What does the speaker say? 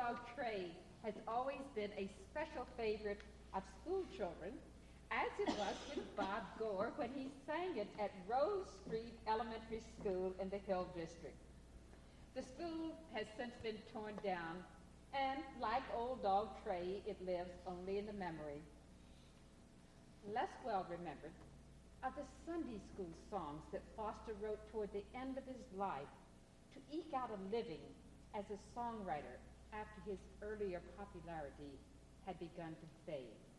Dog Tray has always been a special favorite of school children, as it was with Bob Gore when he sang it at Rose Street Elementary School in the Hill District. The school has since been torn down, and like Old Dog Tray, it lives only in the memory. Less well remembered are the Sunday school songs that Foster wrote toward the end of his life to eke out a living as a songwriter after his earlier popularity had begun to fade.